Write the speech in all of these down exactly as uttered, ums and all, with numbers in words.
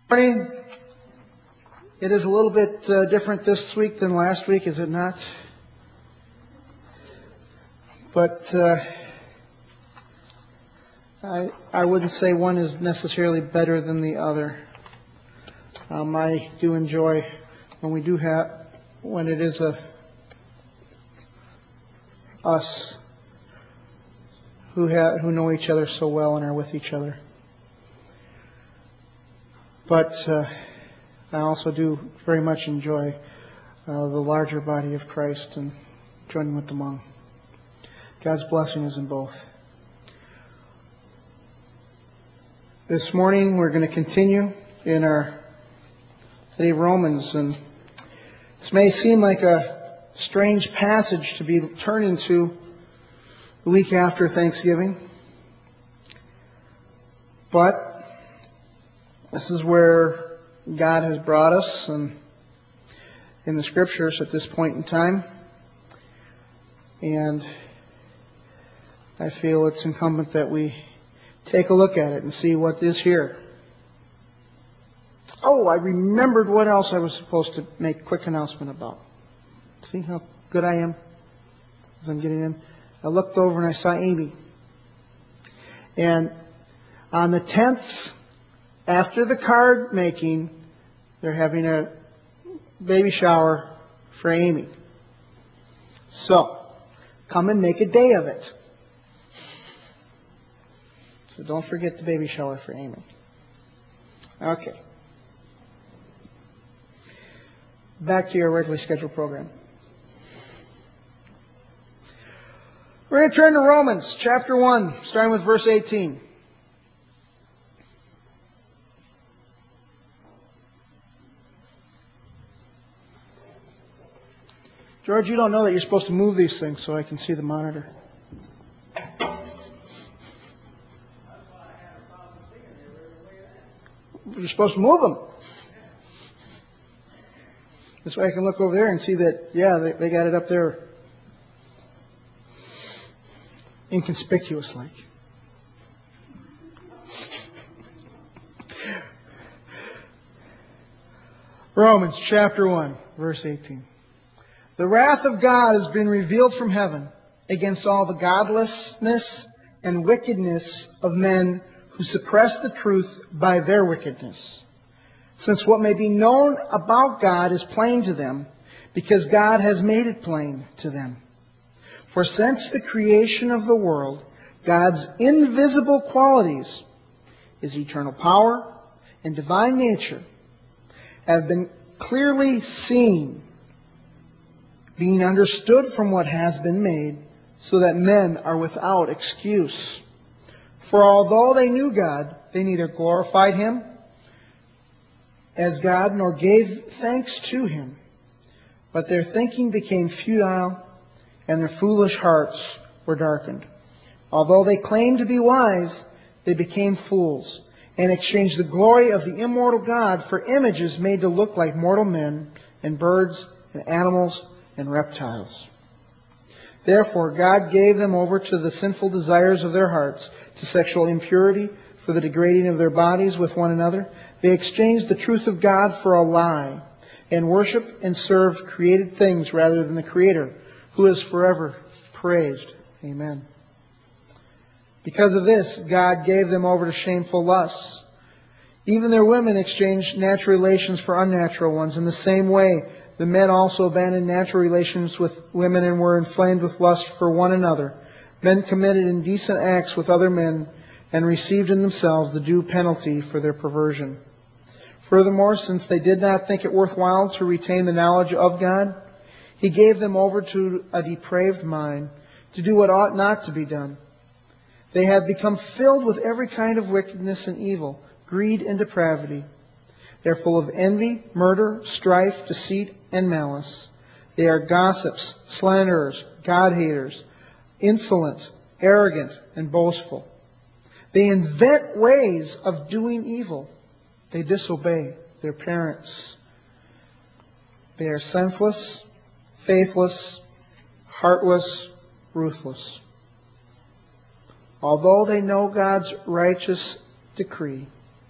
Morning. It is a little bit uh, different this week than last week, is it not? But uh, I I wouldn't say one is necessarily better than the other. Um, I do enjoy when we do have when it is a us who ha- who know each other so well and are with each other. But uh, I also do very much enjoy uh, the larger body of Christ and joining with them all. God's blessing is in both. This morning we're going to continue in our study of Romans, and this may seem like a strange passage to be turned into the week after Thanksgiving, but this is where God has brought us and in the Scriptures at this point in time. And I feel it's incumbent that we take a look at it and see what is here. Oh, I remembered what else I was supposed to make a quick announcement about. See how good I am as I'm getting in? I looked over and I saw Amy. And on the tenth, after the card making, they're having a baby shower for Amy. So, come and make a day of it. So don't forget the baby shower for Amy. Okay. Back to your regularly scheduled program. We're going to turn to Romans chapter one, starting with verse eighteen. George, you don't know that you're supposed to move these things so I can see the monitor. You're supposed to move them. This way I can look over there and see that, yeah, they, they got it up there inconspicuous like. Romans chapter one, verse eighteen. The wrath of God has been revealed from heaven against all the godlessness and wickedness of men who suppress the truth by their wickedness. Since what may be known about God is plain to them, because God has made it plain to them. For since the creation of the world, God's invisible qualities, His eternal power and divine nature, have been clearly seen, being understood from what has been made, so that men are without excuse. For although they knew God, they neither glorified Him as God nor gave thanks to Him. But their thinking became futile, and their foolish hearts were darkened. Although they claimed to be wise, they became fools, and exchanged the glory of the immortal God for images made to look like mortal men, and birds, and animals, and reptiles. Therefore, God gave them over to the sinful desires of their hearts, to sexual impurity, for the degrading of their bodies with one another. They exchanged the truth of God for a lie, and worshipped and served created things rather than the Creator, who is forever praised. Amen. Because of this, God gave them over to shameful lusts. Even their women exchanged natural relations for unnatural ones. In the same way, the men also abandoned natural relations with women and were inflamed with lust for one another. Men committed indecent acts with other men and received in themselves the due penalty for their perversion. Furthermore, since they did not think it worthwhile to retain the knowledge of God, He gave them over to a depraved mind to do what ought not to be done. They have become filled with every kind of wickedness and evil, greed and depravity. They are full of envy, murder, strife, deceit, and malice. They are gossips, slanderers, God-haters, insolent, arrogant, and boastful. They invent ways of doing evil. They disobey their parents. They are senseless, faithless, heartless, ruthless. Although they know God's righteous decree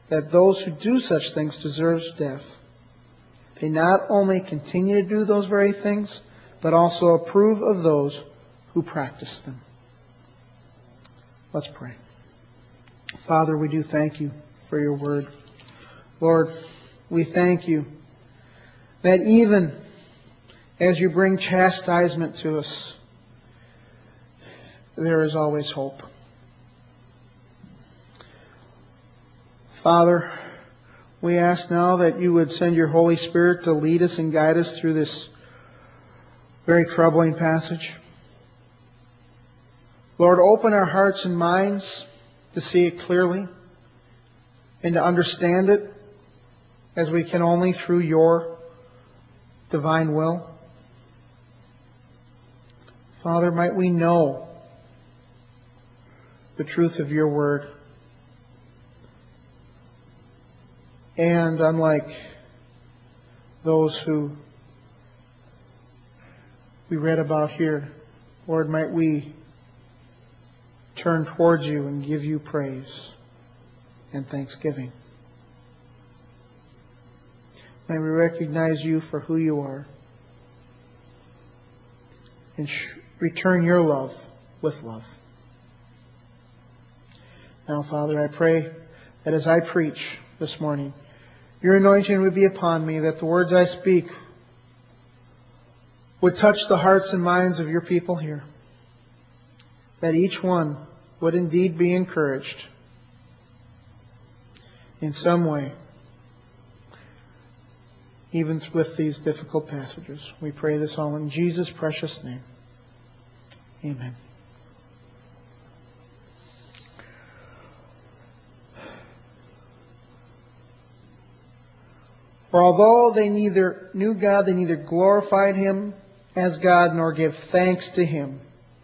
that those who do such things deserve death. They not only continue to do those very things, but also approve of those who practice them. Let's pray. Father, we do thank you for your word. Lord, we thank you that even as you bring chastisement to us, there is always hope. Father, we ask now that you would send your Holy Spirit to lead us and guide us through this very troubling passage. Lord, open our hearts and minds to see it clearly and to understand it as we can only through your divine will. Father, might we know the truth of your word. And unlike those who we read about here, Lord, might we turn towards you and give you praise and thanksgiving. May we recognize you for who you are and sh- return your love with love. Now, Father, I pray that as I preach this morning, your anointing would be upon me, that the words I speak would touch the hearts and minds of your people here, that each one would indeed be encouraged in some way, even with these difficult passages. We pray this all in Jesus' precious name. Amen. For although they neither knew God, they neither glorified Him as God nor gave thanks to Him.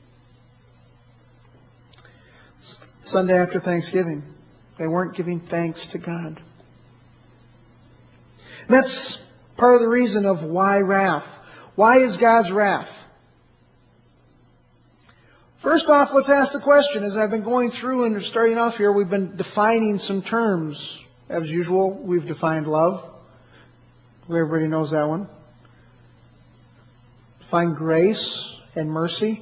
Sunday after Thanksgiving, they weren't giving thanks to God. And that's part of the reason of why wrath. Why is God's wrath? First off, let's ask the question. As I've been going through and starting off here, we've been defining some terms. As usual, we've defined love. Everybody knows that one. Define grace and mercy.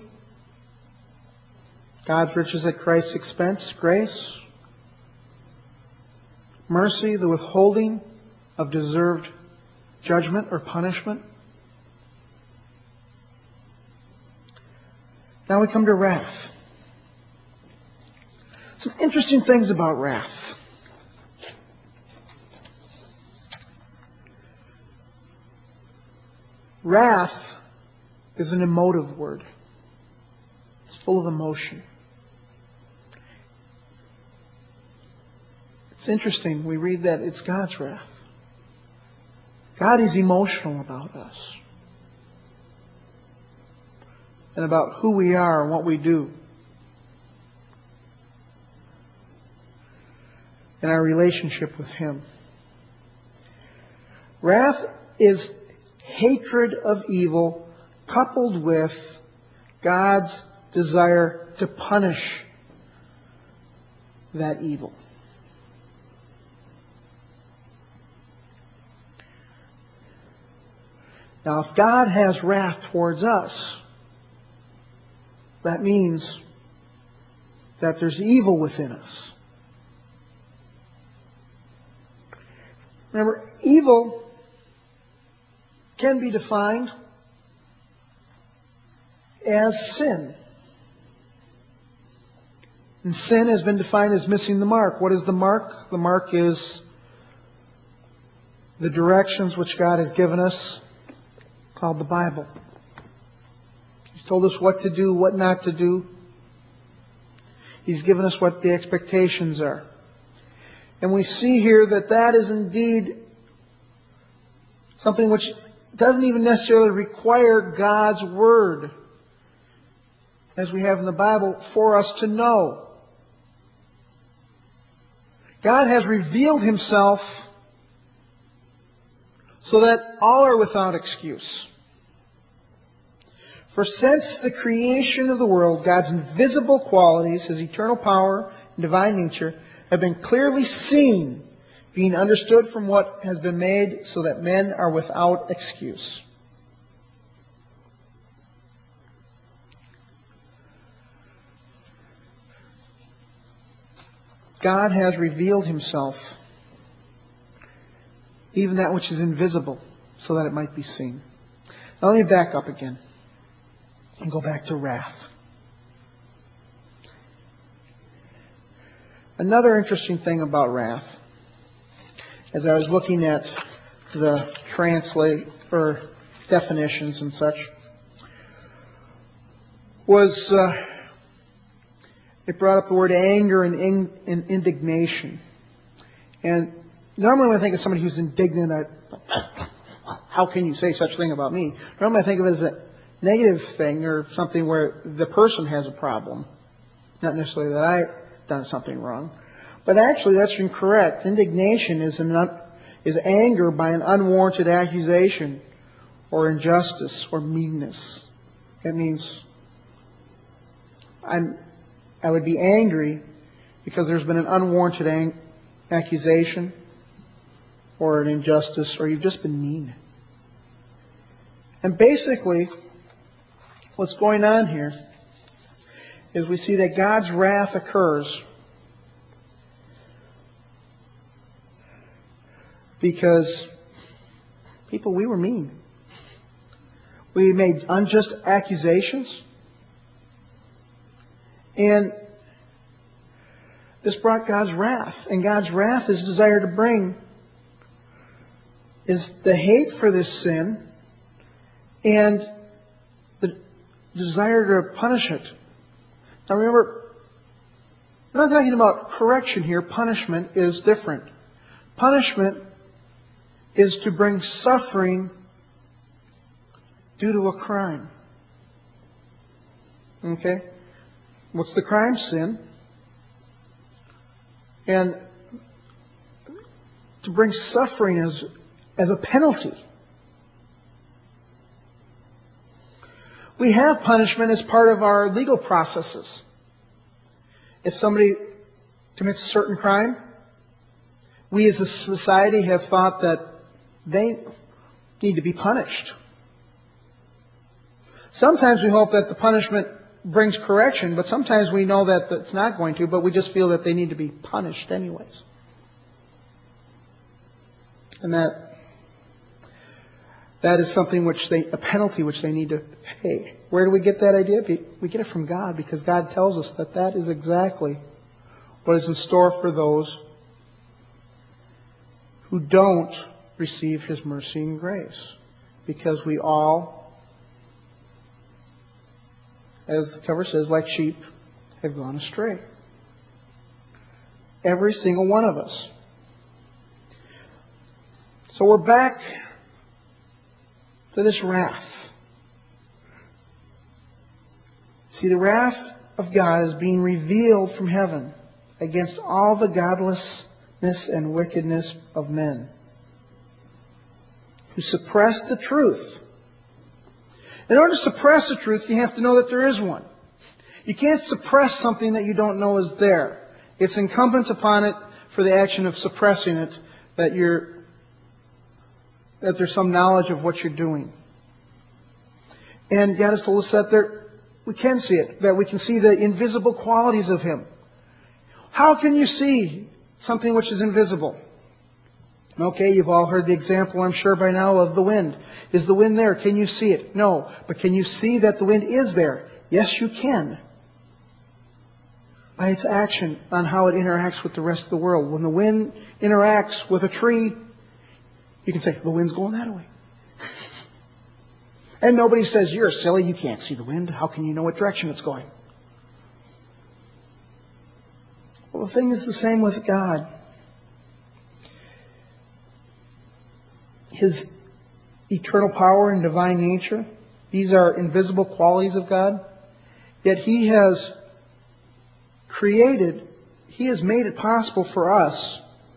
God's riches at Christ's expense, grace. Mercy, the withholding of deserved judgment or punishment. Now we come to wrath. Some interesting things about wrath. Wrath is an emotive word. It's full of emotion. It's interesting. We read that it's God's wrath. God is emotional about us and about who we are and what we do and our relationship with Him. Wrath is hatred of evil coupled with God's desire to punish that evil. Now, if God has wrath towards us, that means that there's evil within us. Remember, evil can be defined as sin. And sin has been defined as missing the mark. What is the mark? The mark is the directions which God has given us, called the Bible. He's told us what to do, what not to do. He's given us what the expectations are. And we see here that that is indeed something which doesn't even necessarily require God's Word, as we have in the Bible, for us to know. God has revealed Himself so that all are without excuse. For since the creation of the world, God's invisible qualities, His eternal power and divine nature, have been clearly seen, being understood from what has been made, so that men are without excuse. God has revealed Himself, even that which is invisible, so that it might be seen. Now let me back up again and go back to wrath. Another interesting thing about wrath, as I was looking at the translate or definitions and such, was uh, it brought up the word anger and, in, and indignation. And normally when I think of somebody who's indignant, I, how can you say such a thing about me? Normally I think of it as a negative thing or something where the person has a problem. Not necessarily that I've done something wrong. But actually that's incorrect. Indignation is, an, is anger by an unwarranted accusation or injustice or meanness. It means I'm, I would be angry because there's been an unwarranted ang- accusation or an injustice, or you've just been mean. And basically, what's going on here is we see that God's wrath occurs because people, we were mean. We made unjust accusations. And this brought God's wrath. And God's wrath is desire to bring is the hate for this sin and the desire to punish it. Now remember, we're not talking about correction here. Punishment is different. Punishment is to bring suffering due to a crime. Okay? What's the crime? Sin. And to bring suffering as, as a penalty. We have punishment as part of our legal processes. If somebody commits a certain crime, we as a society have thought that they need to be punished. Sometimes we hope that the punishment brings correction, but sometimes we know that it's not going to, but we just feel that they need to be punished anyways. And that that is something which they, a penalty which they need to pay. Where do we get that idea? We get it from God, because God tells us that that is exactly what is in store for those who don't receive His mercy and grace. Because we all, as the cover says, like sheep, have gone astray. Every single one of us. So we're back to this wrath. See, the wrath of God is being revealed from heaven against all the godlessness and wickedness of men who suppress the truth. In order to suppress the truth, you have to know that there is one. You can't suppress something that you don't know is there. It's incumbent upon it for the action of suppressing it that you're that there's some knowledge of what you're doing. And God has told us that there we can see it, that we can see the invisible qualities of Him. How can you see something which is invisible? Okay, you've all heard the example, I'm sure by now, of the wind. Is the wind there? Can you see it? No. But can you see that the wind is there? Yes, you can. By its action on how it interacts with the rest of the world. When the wind interacts with a tree, you can say, the wind's going that way. And nobody says, you're silly, you can't see the wind. How can you know what direction it's going? Well, the thing is the same with God. His eternal power and divine nature, these are invisible qualities of God. Yet He has created, He has made it possible for us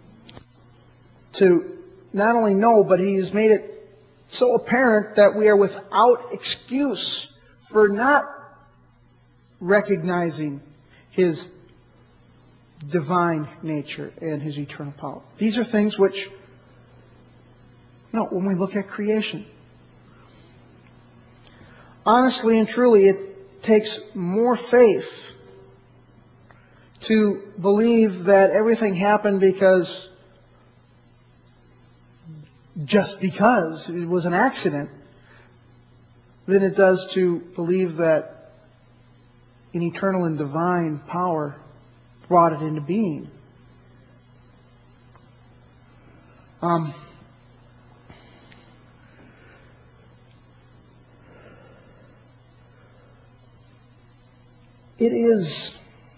to not only know, but He has made it so apparent that we are without excuse for not recognizing His divine nature and His eternal power. These are things which, no, when we look at creation, honestly and truly, it takes more faith to believe that everything happened because, just because it was an accident, than it does to believe that an eternal and divine power brought it into being. Um, it is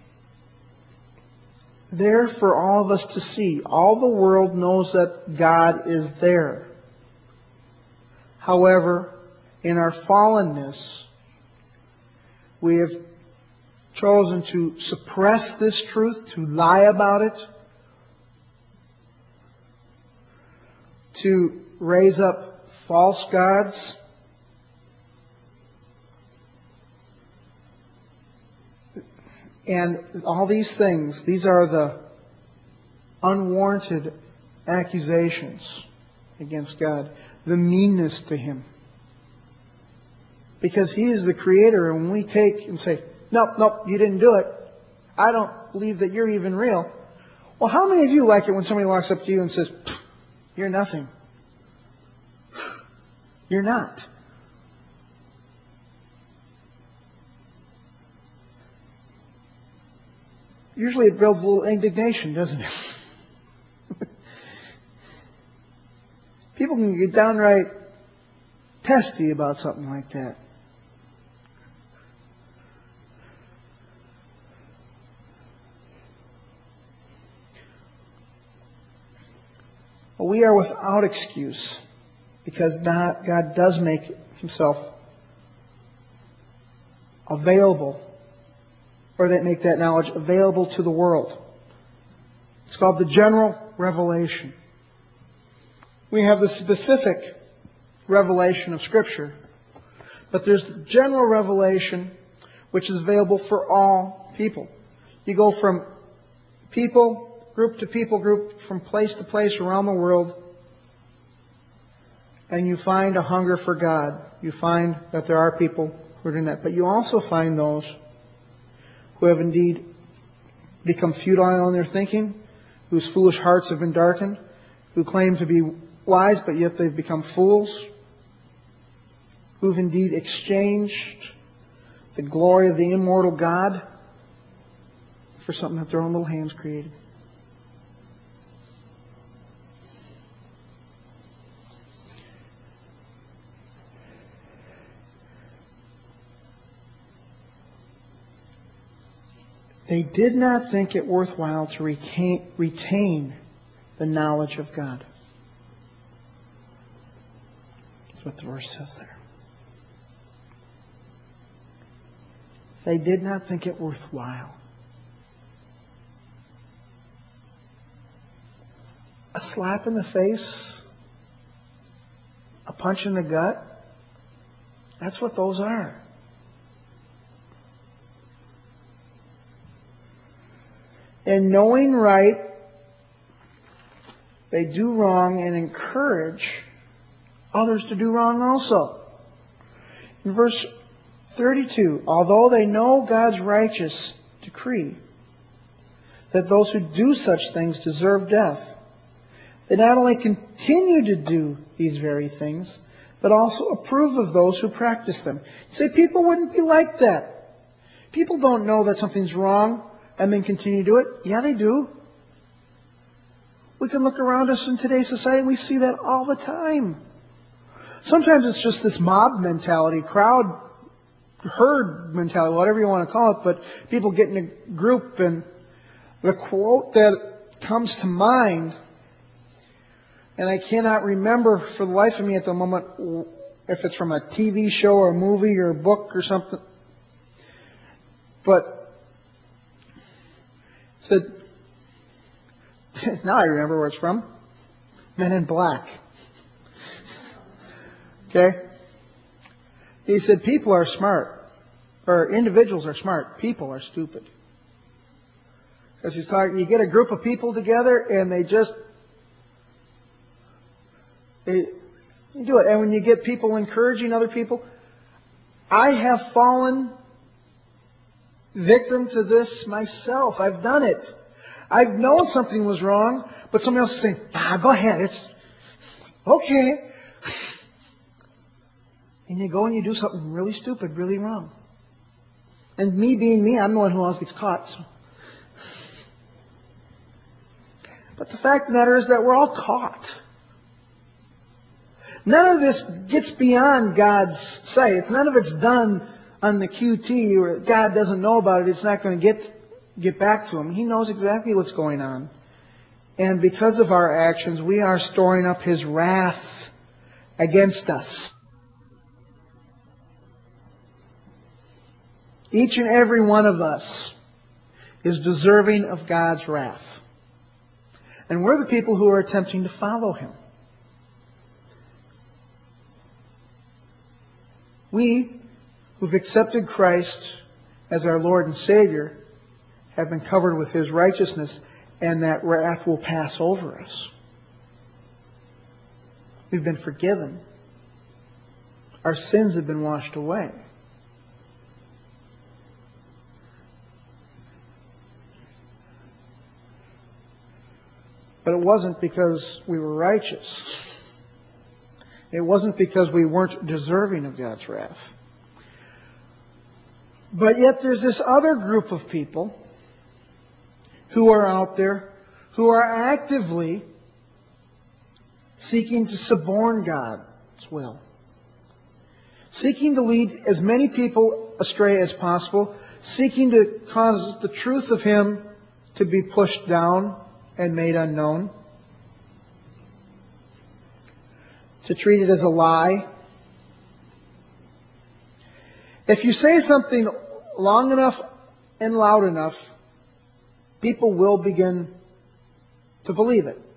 there for all of us to see. All the world knows that God is there. However, in our fallenness, we have chosen to suppress this truth, to lie about it, to raise up false gods, and all these things, these are the unwarranted accusations against God, the meanness to Him. Because He is the Creator, and when we take and say, nope, nope, you didn't do it, I don't believe that you're even real. Well, how many of you like it when somebody walks up to you and says, you're nothing? You're not. Usually it builds a little indignation, doesn't it? People can get downright testy about something like that. Well, we are without excuse because God, God does make Himself available, or that make that knowledge available to the world. It's called the general revelation. We have the specific revelation of Scripture, but there's the general revelation which is available for all people. You go from people group to people group, from place to place around the world, and you find a hunger for God. You find that there are people who are doing that. But you also find those who have indeed become futile in their thinking, whose foolish hearts have been darkened, who claim to be wise, but yet they've become fools, who've indeed exchanged the glory of the immortal God for something that their own little hands created. They did not think it worthwhile to retain, retain the knowledge of God. That's what the verse says there. They did not think it worthwhile. A slap in the face, a punch in the gut, that's what those are. And knowing right, they do wrong and encourage others to do wrong also. In verse thirty-two, although they know God's righteous decree that those who do such things deserve death, they not only continue to do these very things, but also approve of those who practice them. You say, people wouldn't be like that. People don't know that something's wrong and then continue to do it. Yeah, they do. We can look around us in today's society and we see that all the time. Sometimes it's just this mob mentality, crowd, herd mentality, whatever you want to call it, but people get in a group, and the quote that comes to mind, and I cannot remember for the life of me at the moment if it's from a T V show or a movie or a book or something, but it said, now I remember where it's from, Men in Black. Okay? He said, people are smart, or individuals are smart, people are stupid. Because he's talking, you get a group of people together and they just, they, you do it. And when you get people encouraging other people, I have fallen victim to this myself. I've done it. I've known something was wrong, but somebody else is saying, ah, go ahead. It's okay. And you go and you do something really stupid, really wrong. And me being me, I'm the one who always gets caught. So. But the fact of the matter is that we're all caught. None of this gets beyond God's sight. It's none of it's done on the Q T, or God doesn't know about it. It's not going to get get back to Him. He knows exactly what's going on. And because of our actions, we are storing up His wrath against us. Each and every one of us is deserving of God's wrath. And we're the people who are attempting to follow Him. We, who've accepted Christ as our Lord and Savior, have been covered with His righteousness, and that wrath will pass over us. We've been forgiven. Our sins have been washed away. But it wasn't because we were righteous. It wasn't because we weren't deserving of God's wrath. But yet there's this other group of people who are out there who are actively seeking to suborn God's will. Seeking to lead as many people astray as possible. Seeking to cause the truth of Him to be pushed down and made unknown. To treat it as a lie. If you say something long enough and loud enough, people will begin to believe it.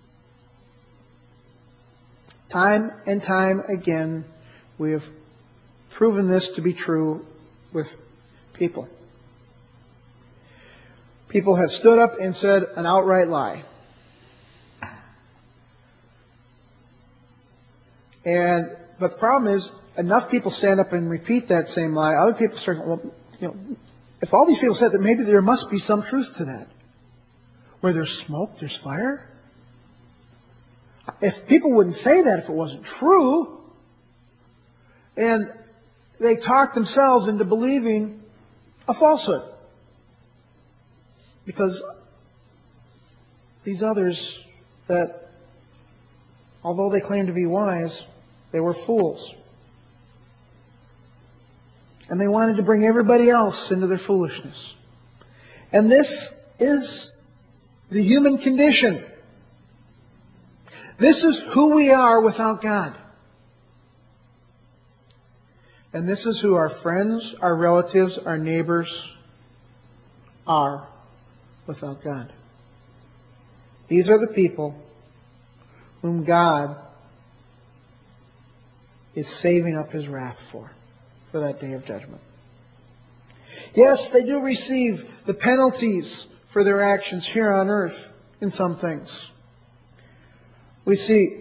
Time and time again, we have proven this to be true with people. People have stood up and said an outright lie. And but the problem is, enough people stand up and repeat that same lie. Other people start going, well, you know, if all these people said that, maybe there must be some truth to that. Where there's smoke, there's fire. If people wouldn't say that if it wasn't true, and they talk themselves into believing a falsehood. Because these others that, although they claim to be wise, they were fools. And they wanted to bring everybody else into their foolishness. And this is the human condition. This is who we are without God. And this is who our friends, our relatives, our neighbors are without God. These are the people whom God is saving up His wrath for, for that day of judgment. Yes, they do receive the penalties for their actions here on earth in some things. We see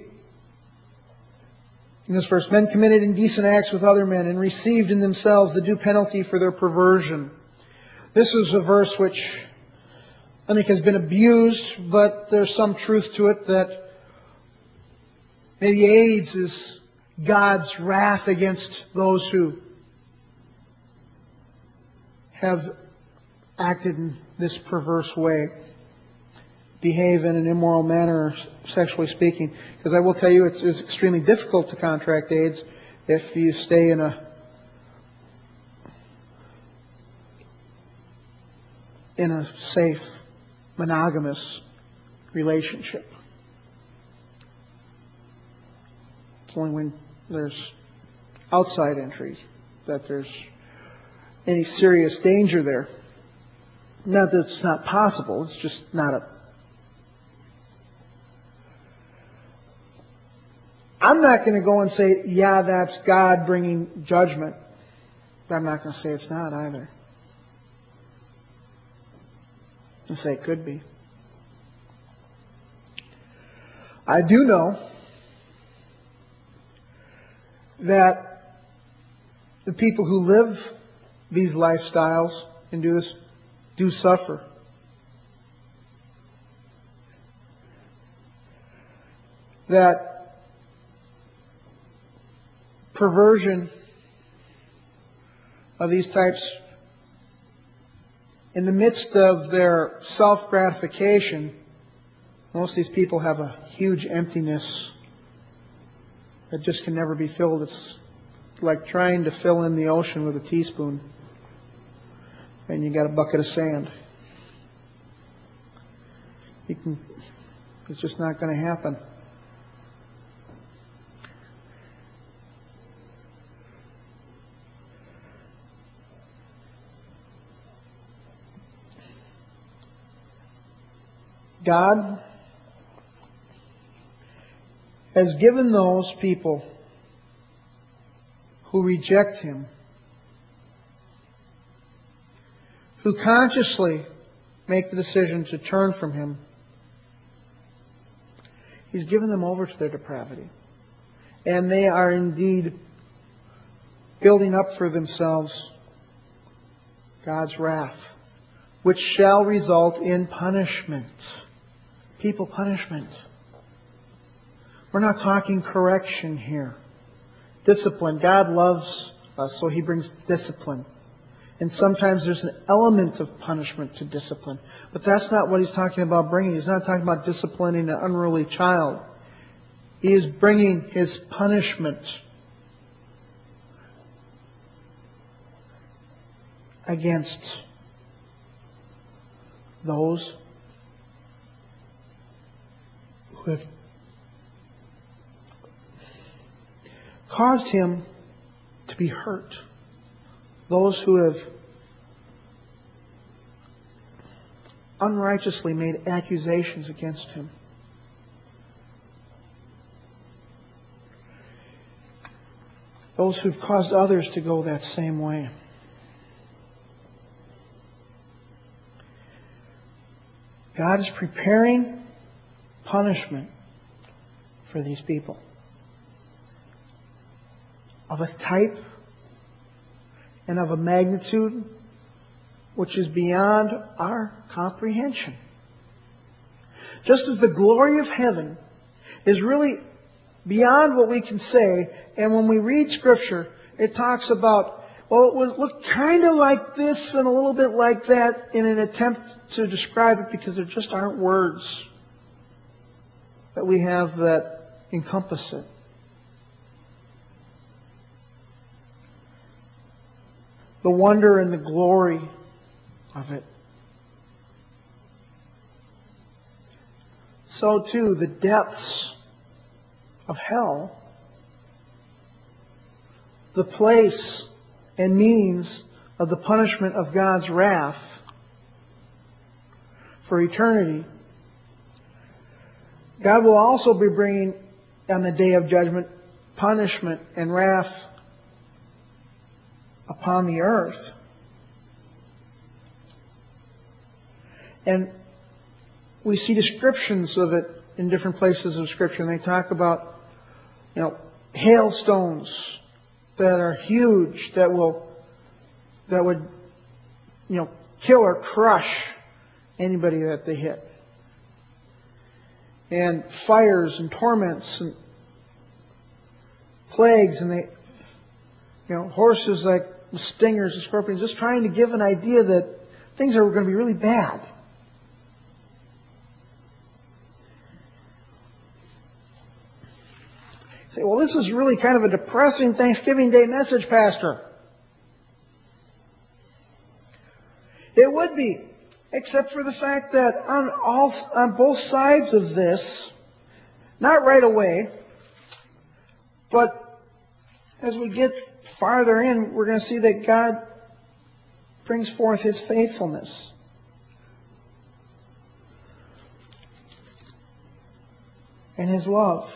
in this verse, men committed indecent acts with other men and received in themselves the due penalty for their perversion. This is a verse which I think has been abused, but there's some truth to it that maybe AIDS is God's wrath against those who have acted in this perverse way, behave in an immoral manner, sexually speaking. Because I will tell you, it's, it's extremely difficult to contract AIDS if you stay in a in a safe, monogamous relationship. It's only when there's outside entry that there's any serious danger there. Not that it's not possible, it's just not a... I'm not going to go and say, yeah, that's God bringing judgment. But I'm not going to say it's not either. and say it could be. I do know that the people who live these lifestyles and do this do suffer. That perversion of these types, in the midst of their self-gratification, most of these people have a huge emptiness that just can never be filled. It's like trying to fill in the ocean with a teaspoon, and you got a bucket of sand. You can, it's just not going to happen. God has given those people who reject Him, who consciously make the decision to turn from Him, He's given them over to their depravity. And they are indeed building up for themselves God's wrath, which shall result in punishment. People punishment. We're not talking correction here. Discipline. God loves us, so He brings discipline. And sometimes there's an element of punishment to discipline. But that's not what He's talking about bringing. He's not talking about disciplining an unruly child. He is bringing His punishment against those who have caused Him to be hurt. Those who have unrighteously made accusations against Him. Those who've caused others to go that same way. God is preparing punishment for these people of a type and of a magnitude which is beyond our comprehension. Just as the glory of heaven is really beyond what we can say, and when we read Scripture, it talks about, well, it was looked kind of like this and a little bit like that in an attempt to describe it, because there just aren't words that we have that encompass it. The wonder and the glory of it. So too, the depths of hell, the place and means of the punishment of God's wrath for eternity. God will also be bringing on the day of judgment punishment and wrath upon the earth. And we see descriptions of it in different places of Scripture. And they talk about, you know, hailstones that are huge, that will, that would, you know, kill or crush anybody that they hit. And fires and torments and plagues, and they, you know, horses like stingers and scorpions, just trying to give an idea that things are going to be really bad. Say, well, this is really kind of a depressing Thanksgiving Day message, Pastor. It would be, except for the fact that on all, on both sides of this, not right away, but as we get farther in, we're going to see that God brings forth His faithfulness. And His love.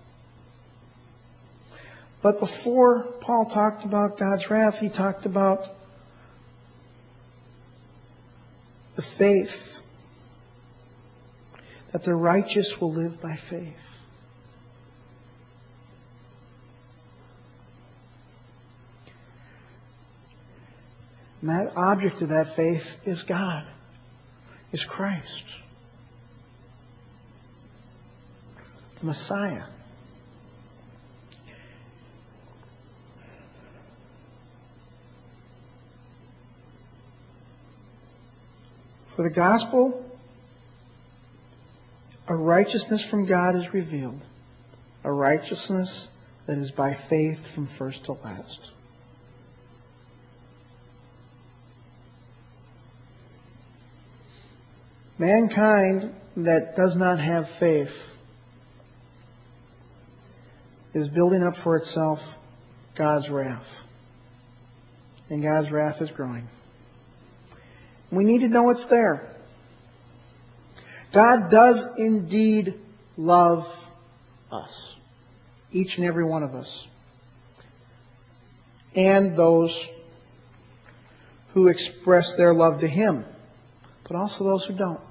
But before Paul talked about God's wrath, he talked about the faith that the righteous will live by faith. And that object of that faith is God, is Christ, the Messiah. For the gospel, a righteousness from God is revealed, a righteousness that is by faith from first to last. Mankind that does not have faith is building up for itself God's wrath. And God's wrath is growing. We need to know it's there. God does indeed love us, each and every one of us, and those who express their love to Him, but also those who don't.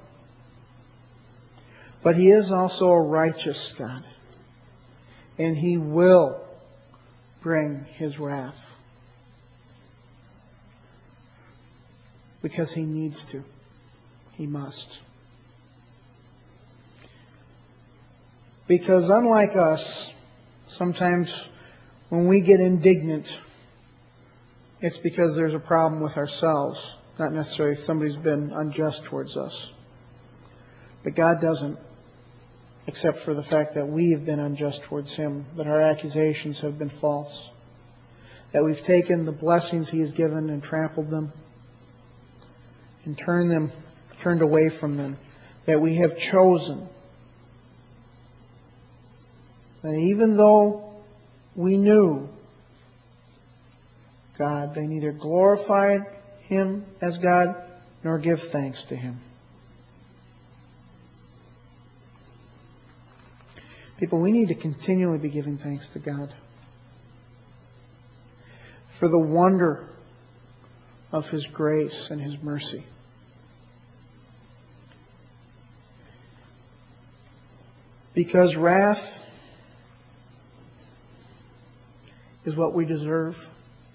But He is also a righteous God, and He will bring His wrath because He needs to. He must. Because unlike us, sometimes when we get indignant, it's because there's a problem with ourselves, not necessarily somebody's been unjust towards us. But God doesn't, except for the fact that we have been unjust towards Him, that our accusations have been false, that we've taken the blessings He has given and trampled them and turned them, turned away from them, that we have chosen that even though we knew God, they neither glorified Him as God nor give thanks to Him. People, we need to continually be giving thanks to God for the wonder of His grace and His mercy. Because wrath is what we deserve.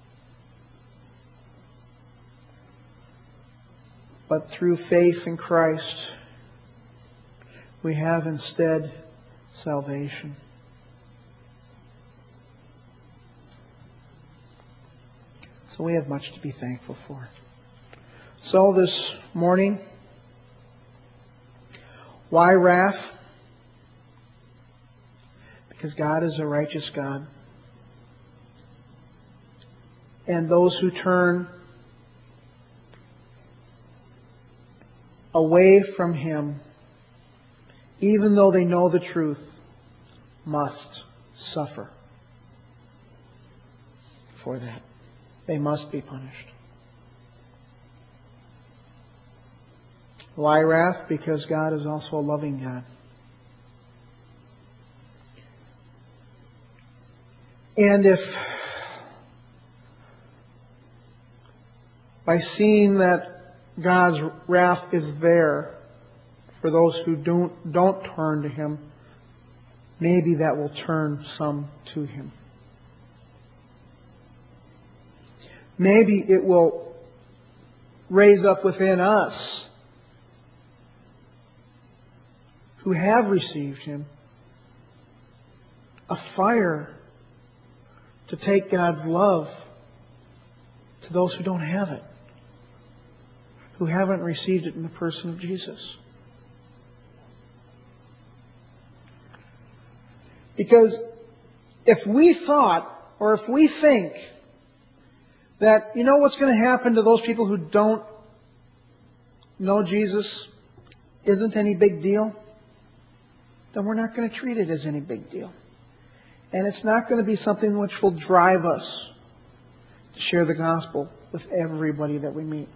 But through faith in Christ, we have instead salvation. So we have much to be thankful for. So this morning, why wrath? Because God is a righteous God. And those who turn away from Him, even though they know the truth, must suffer for that. They must be punished. Why wrath? Because God is also a loving God. And if by seeing that God's wrath is there for those who don't, don't turn to Him, maybe that will turn some to Him. Maybe it will raise up within us who have received Him a fire to take God's love to those who don't have it, who haven't received it in the person of Jesus. Because if we thought, or if we think, that, you know what's going to happen to those people who don't know Jesus isn't any big deal, then we're not going to treat it as any big deal. And it's not going to be something which will drive us to share the gospel with everybody that we meet.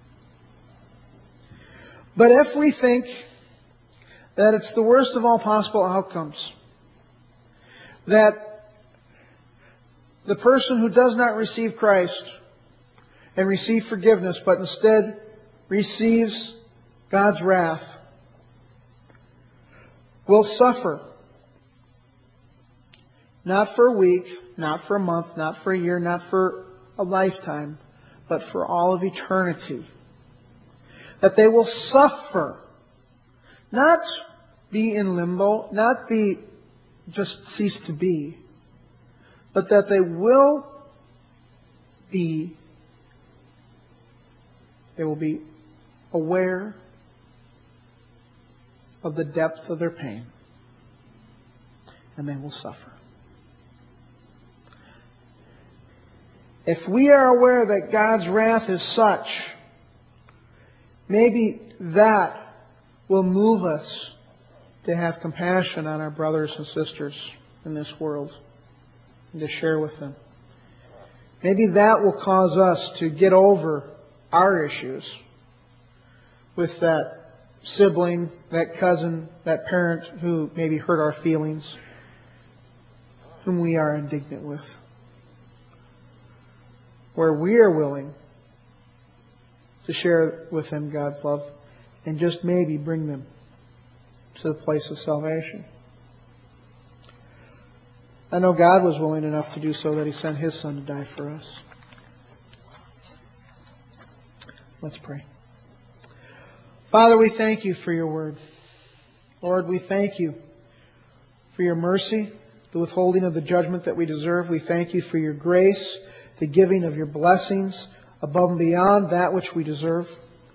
But if we think that it's the worst of all possible outcomes, that the person who does not receive Christ and receive forgiveness, but instead receives God's wrath, will suffer. Not for a week, not for a month, not for a year, not for a lifetime, but for all of eternity. That they will suffer. Not be in limbo, not be just cease to be, but that they will be, they will be aware of the depth of their pain, and they will suffer. If we are aware that God's wrath is such, maybe that will move us to have compassion on our brothers and sisters in this world and to share with them. Maybe that will cause us to get over our issues with that sibling, that cousin, that parent who maybe hurt our feelings, whom we are indignant with. Where we are willing to share with them God's love and just maybe bring them to the place of salvation. I know God was willing enough to do so that He sent His Son to die for us. Let's pray. Father, we thank You for Your word. Lord, we thank You for Your mercy, the withholding of the judgment that we deserve. We thank You for Your grace, the giving of Your blessings above and beyond that which we deserve.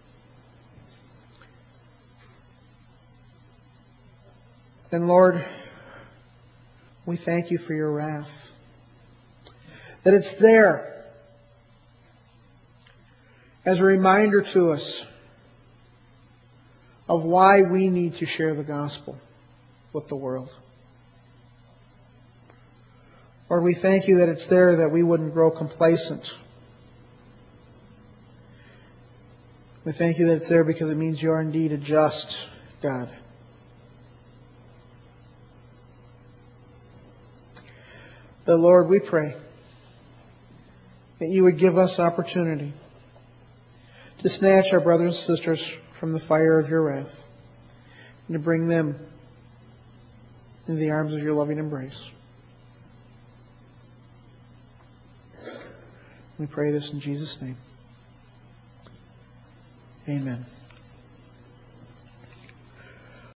And Lord, we thank You for Your wrath. That it's there as a reminder to us of why we need to share the gospel with the world. Lord, we thank You that it's there that we wouldn't grow complacent. We thank You that it's there because it means You are indeed a just God. But Lord, we pray that You would give us opportunity to snatch our brothers and sisters from the fire of Your wrath and to bring them into the arms of Your loving embrace. We pray this in Jesus' name. Amen.